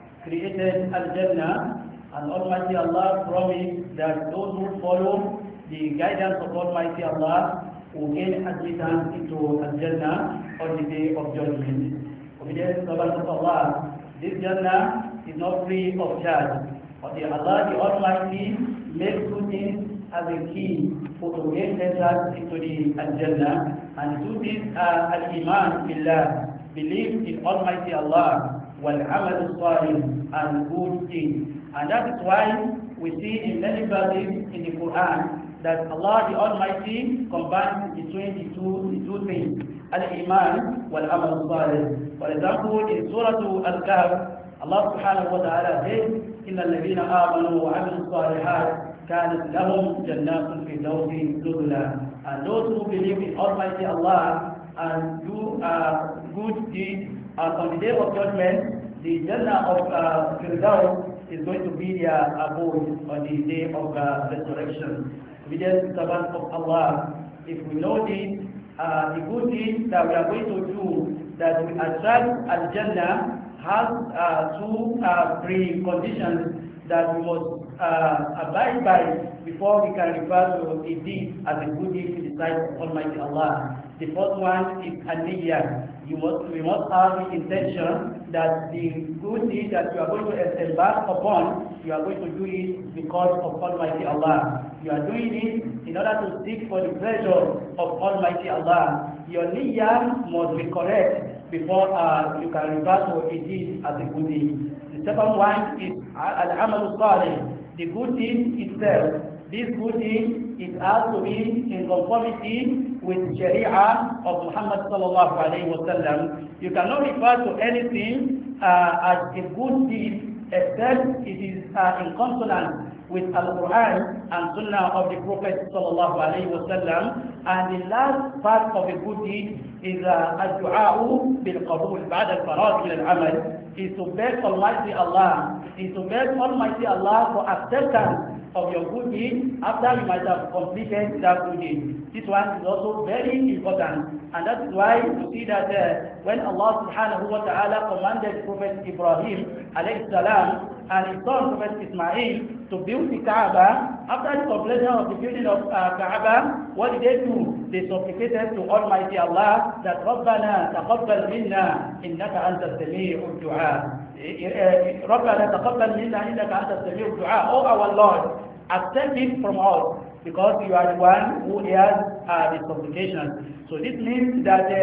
created Al-Jannah, and Almighty Allah promised that those who follow the guidance of Almighty Allah will gain admittance into Al-Jannah on the day of judgment. Obedient servants of Allah, this Jannah is not free of charge. Allah the Almighty makes two things as a key for to gain entrance into the Al-Jannah, and two things are Al-Iman Billah, belief in Almighty Allah, wal-Amal Salih, and good deeds. And that is why we see in many verses in the Quran that Allah the Almighty combines between the two things, Al-Iman wal-Amal Salih. For example, in Surah Al-Kahf, Allah subhanahu wa ta'ala says, إِنَّ الَّذِينَ آمَنُوا وَعَمِلُوا الصَّالِحَاتِ كَانَتْ لَهُمْ جَنَّاتُ الْفِرْدَوْسِ نُزُلًا. And those who believe in Almighty Allah and do good deeds on the day of judgment, the Jannah of Firdaus is going to be their abode on the day of resurrection. Obedient servants of Allah, if we know this, the good deeds that we are going to do that will attract Al-Jannah has two preconditions that we must abide by before we can refer to a deed as a good deed in the sight of Almighty Allah. The first one is an-niyyah. We must have the intention that the good deed that you are going to embark upon, you are going to do it because of Almighty Allah. You are doing it in order to seek for the pleasure of Almighty Allah. Your niyyah must be correct before you can refer to a deed as a good deed. The second one is al-amal salih, the good deed itself. This good deed is has to be in conformity with Sharia of Muhammad sallallahu alayhi wa sallam. You cannot refer to anything as a good deed except it is in consonance with Al-Quran and Sunnah of the Prophet sallallahu alayhi wa sallam. And the last part of a good deed is al-du'a'u bil-qabul ba'da al-faragh min al-amal, is to beg Almighty Allah, for acceptance of your good deed after you might have completed that good deed. This one is also very important, and that is why you see that when Allah subhanahu wa ta'ala commanded Prophet Ibrahim alayhi salam and his son Prophet Ismail to build the Kaaba, after the completion of the building of Kaaba, what did they do? They supplicated to Almighty Allah that رَبَّنَا تَقَبَّلْ مِنَّا إِنَّكَ أَنْتَ السَّمِيعُ الدُّعَاء. رَبَّنَا تَقَبَّلْ مِنَّا إِنَّكَ أَنْتَ السَّمِيعُ الدُّعَاء. Oh our Lord, accept it from us, because you are the one who hears the supplication. So this means that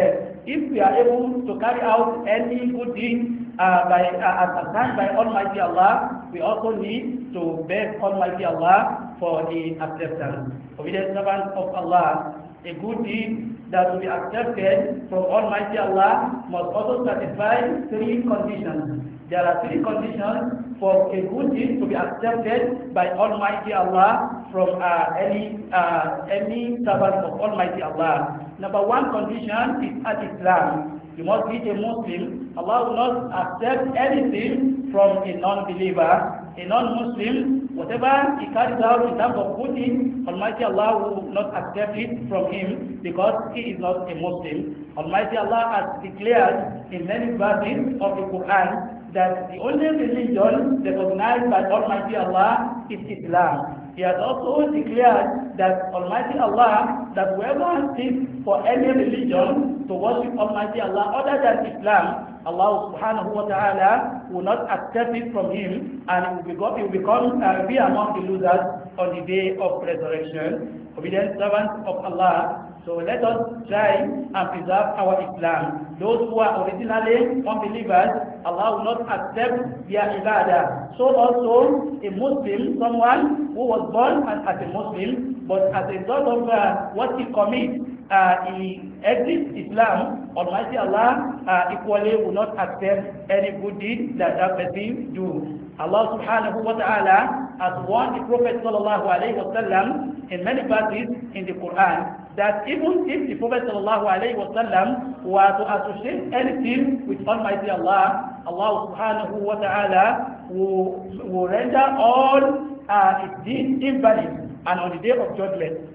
if we are able to carry out any good deed assigned by Almighty Allah, we also need to beg Almighty Allah for the acceptance. Obedient servants of Allah, a good deed that will be accepted from Almighty Allah must also satisfy 3 conditions. There are 3 conditions for a good deed to be accepted by Almighty Allah from any servant of Almighty Allah. Number 1 condition is al-Islam. You must be a Muslim. Allah will not accept anything from a non-believer. A non-Muslim, whatever he carries out in terms of good deeds, Almighty Allah will not accept it from him because he is not a Muslim. Almighty Allah has declared in many verses of the Quran that the only religion recognized by Almighty Allah is Islam. He has also declared that Almighty Allah, that whoever seeks for any religion to worship Almighty Allah other than Islam, Allah subhanahu wa ta'ala will not accept it from him, and he will be among the losers on the day of resurrection. Obedient servants of Allah, so let us try and preserve our Islam. Those who are originally unbelievers, Allah will not accept their ibadah. So also a Muslim, someone who was born as a Muslim, but as a result of what he commits, he exits Islam, Almighty Allah equally will not accept any good deed that person do. Allah subhanahu wa ta'ala has warned the Prophet sallallahu alayhi wa sallam in many verses in the Quran that even if the Prophet sallallahu alayhi wa sallam were to associate anything with Almighty Allah, Allah subhanahu wa ta'ala will render all his deeds invalid, and on the day of judgment,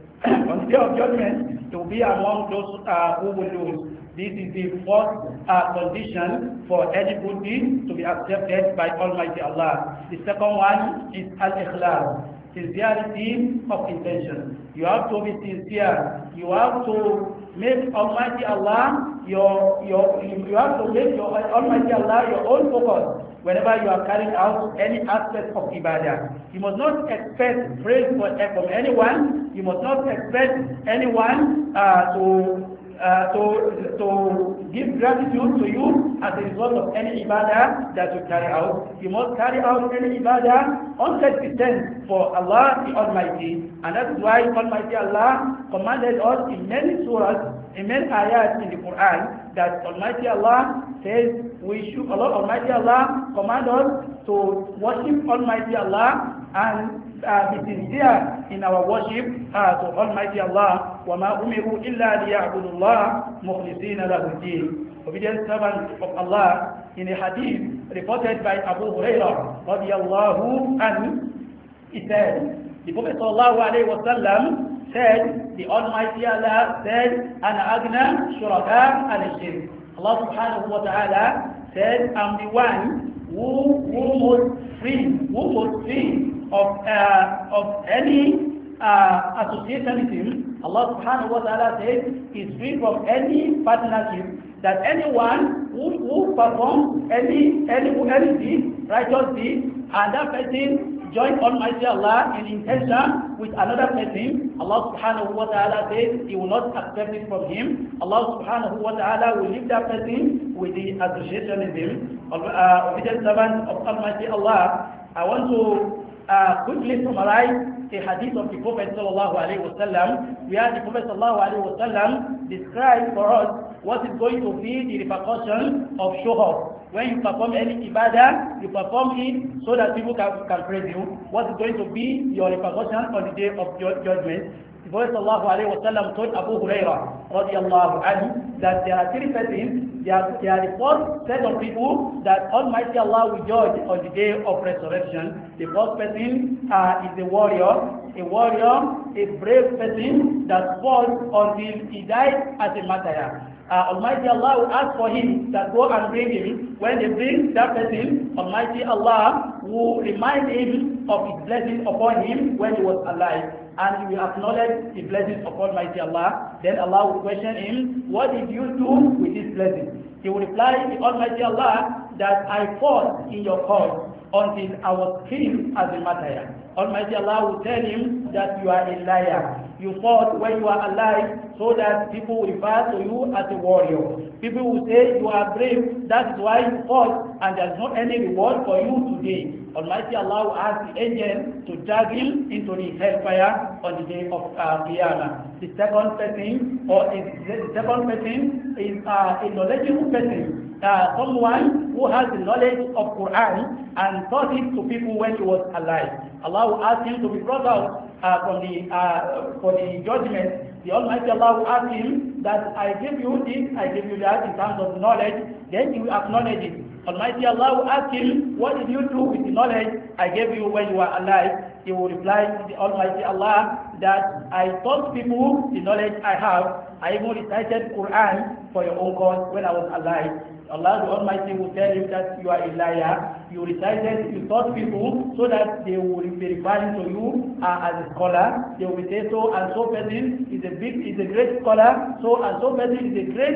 to be among those who will lose. This is the first condition for any good deed to be accepted by Almighty Allah. The second one is al-ikhlas, sincerity of intention. You have to be sincere. You have to make Almighty Allah you have to make Almighty Allah your own focus whenever you are carrying out any aspect of ibadah. You must not expect praise from anyone. You must not expect anyone to give gratitude to you as a result of any ibadah that you carry out. You must carry out any ibadah 100% for Allah the Almighty, and that is why Almighty Allah commanded us in many surahs, in many ayat in the Quran, that Almighty Allah says Almighty Allah command us to worship Almighty Allah and be sincere in our worship to Almighty Allah. وَمَا أُمِرُوا إِلَّا لِيَعْبُدُوا اللَّهَ مُخْلِصِينَ لَهُ الدِّينَ. Obedient servants of Allah, in a hadith reported by Abu Hurairah radiyallahu anhu, he said, the Prophet sallallahu alayhi wa sallam said, the Almighty Allah said, أَنَا أَغْنَى شُرَكَاءَ عَنِ الشِّرْكِ. Allah subhanahu wa ta'ala said, I'm the one who was free of any associationism. Allah subhanahu wa ta'ala says is free from any partnership, that anyone who performs any deed, righteous deed, and that person join Almighty Allah in intention with another person, Allah subhanahu wa ta'ala says he will not accept it from him. Allah subhanahu wa ta'ala will leave that person with the associationism. Obedient servants of Almighty Allah, I want to quickly summarize a hadith of the Prophet sallallahu alaihi wasallam, where the Prophet sallallahu alaihi wasallam described for us what is going to be the repercussion of show-off. When you perform any ibadah, you perform it so that people can praise you. What is going to be your repercussion on the day of judgment? The Prophet sallallahu alaihi wasallam told Abu Hurairah radiyallahu anhu that there are 3 persons. They are the first set of people that Almighty Allah will judge on the day of resurrection. The first person is a warrior, a brave person that falls until he dies as a martyr. Almighty Allah will ask for him that go and bring him. When they bring that person, Almighty Allah will remind him of his blessings upon him when he was alive, and he will acknowledge the blessings of Almighty Allah. Then Allah will question him, what did you do with this blessing? He will reply to Almighty Allah that I fought in your cause until I was killed as a martyr. Almighty Allah will tell him that you are a liar. You fought when you are alive so that people will refer to you as a warrior. People will say you are brave, that is why you fought, and there is not any reward for you today. Almighty Allah will ask the angel to drag him into the hellfire on the day of Qiyamah. The second person is a knowledgeable person, someone who has the knowledge of Quran and taught it to people when he was alive. Allah will ask him to be brought out for the judgment. The Almighty Allah will ask him that I give you this, I give you that in terms of knowledge, then he will acknowledge it. Almighty Allah will ask him, what did you do with the knowledge I gave you when you were alive? He will reply to the Almighty Allah that I taught people the knowledge I have. I even recited Quran for your own cause when I was alive. Allah the Almighty will tell you that you are a liar. You taught people so that they will be referring to you as a scholar. They will say so and so person is a great scholar, so and so person is a great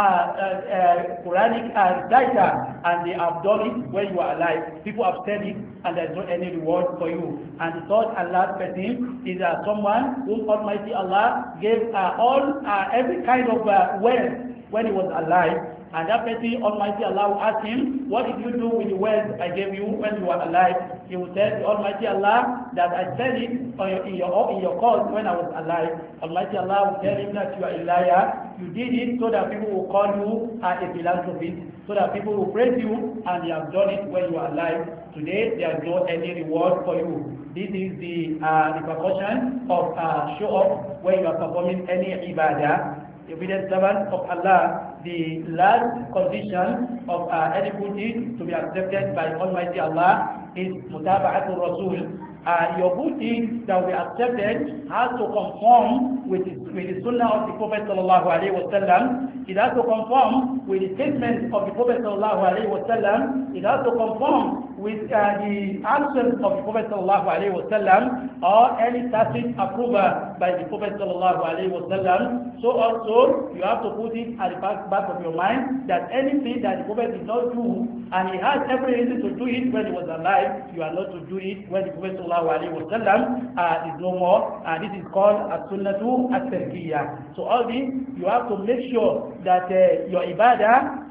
Quranic reciter, and they have done it when you are alive. People have said it, and there is not any reward for you. And the third and last person is someone whom Almighty Allah gave every kind of wealth when he was alive. And that person, Almighty Allah will ask him, what did you do with the wealth I gave you when you were alive? He will tell the Almighty Allah that I said it in your cause when I was alive. Almighty Allah will tell him that you are a liar. You did it so that people will call you a philanthropist, so that people will praise you, and you have done it when you are alive. Today, there is no any reward for you. This is the repercussion of show off when you are performing any ibadah. Obedient servant of Allah, the last condition of any good deed to be accepted by Almighty Allah is mutaba'atul Rasul. Your good deed that will be accepted has to conform with the sunnah of the Prophet sallallahu alaihi wasallam. It has to conform with the statement of the Prophet sallallahu alaihi wasallam. It has to conform with the actions of the Prophet sallallahu alaihi wasallam, or any tacit approval by the Prophet sallallahu alaihi wasallam. So also you have to put it at the back of your mind that anything that the Prophet did not do, and he has every reason to do it when he was alive, you are not to do it when the Prophet sallallahu alaihi wasallam is no more. This is called as-sunnatu at-tarkiyah. So all this, you have to make sure that your ibadah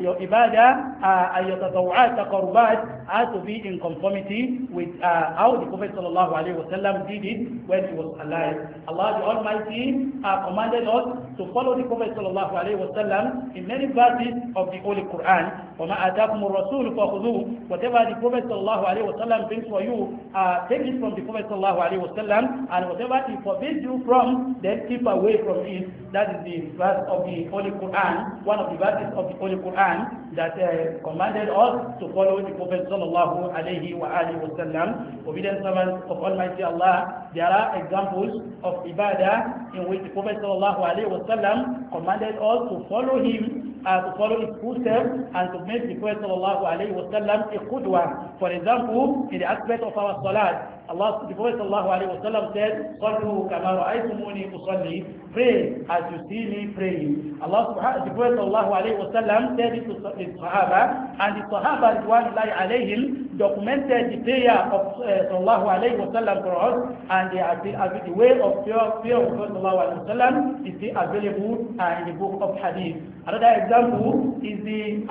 and your tatawu'at, taqarrubat, has to be in conformity with how the Prophet sallallahu alaihi wasallam did it when he was alive. Allah the Almighty commanded us to follow the Prophet sallallahu alaihi wasallam in many verses of the Holy Quran. وَمَا آتَاكُمُ الرَّسُولُ فَخُذُوهُ. Whatever the Prophet sallallahu alaihi wasallam brings for you, take it from the Prophet sallallahu alaihi wasallam, and whatever he forbids you from, then keep away from it. That is the verse of the Holy Quran, one of the verses of the Holy Quran that commanded us to follow the Prophet sallallahu alaihi wasallam. Obedient servants of Almighty Allah, there are examples of ibadah in which the Prophet sallallahu alaihi wasallam commanded us to follow him, to follow his footsteps, and to make the Prophet sallallahu alaihi wasallam a qudwa. For example, in the aspect of our salat, the Prophet sallallahu alaihi wasallam said, "Sallu kama ra'aytumuni usalli." Pray as you see me praying. The Prophet sallallahu alaihi wasallam said it to the Sahaba, and the Sahaba ridwanullahi alayhim documented the prayer of sallallahu alaihi wasallam for us, and the way of fear of Prophet sallallahu alaihi wasallam is available in the book of Hadith. Another example is the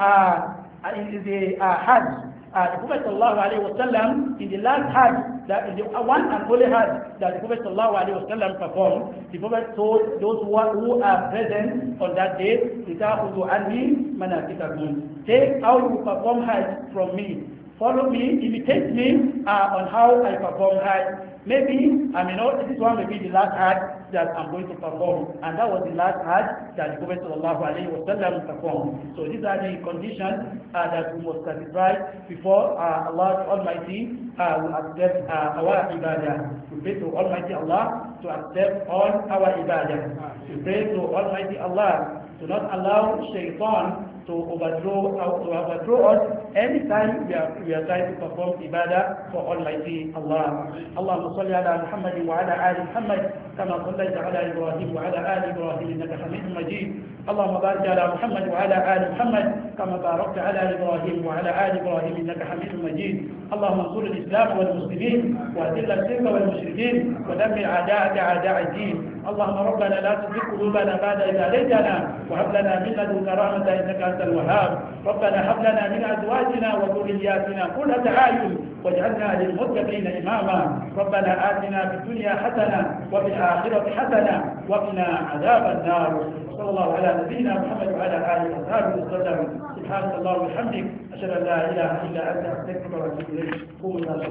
Hajj. The Prophet sallallahu alaihi wasallam, in the last Hajj, that in the one and only Hajj that the Prophet sallallahu alaihi wasallam performed, the Prophet told those who are present on that day, "Ta'khudhu anni manasikakum." Take how you perform Hajj from me. Follow me, imitate me on how I perform Hajj. Maybe, this one may be the last Hajj that I'm going to perform. And that was the last Hajj that the Prophet sallallahu alaihi wasallam performed. So these are the conditions that we must satisfy before Allah Almighty will accept our ibadah. We pray to Almighty Allah to accept all our ibadah. We pray to Almighty Allah to not allow shaitan to overthrow us anytime we are trying to perform ibadah for Almighty Allah. Allahumma salli ala Muhammadin wa ala ali Muhammad kama sallaita ala Ibrahim wa ala ali Ibrahim innaka Hamidum Majid. Allahumma barik ala Muhammad wa ala ali Muhammad kama barakta ala Ibrahim wa ala ali Ibrahim innaka Hamidum Majid. Allahumma ansur al-Islam wal muslimin wa adhill ash-shirka wal mushrikeen wa dammir a'da'aka a'da' ad-din. اللهم ربنا لا تزغ قلوبنا بعد إذ هديتنا وهب لنا من لدنك رحمة إنك أنت الوهاب. ربنا هب لنا من أزواجنا وذرياتنا قرة أعين واجعلنا للمتقين إماما. ربنا آتنا في الدنيا حسنة وفي الآخرة حسنة وقنا عذاب النار. صلى الله على نبينا محمد وعلى آله وصحبه وسلم. سبحانك اللهم وبحمدك أشهد أن لا إله إلا أنت أستغفرك وأتوب إليك. قوموا إلى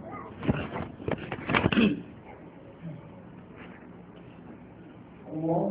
الصلاة.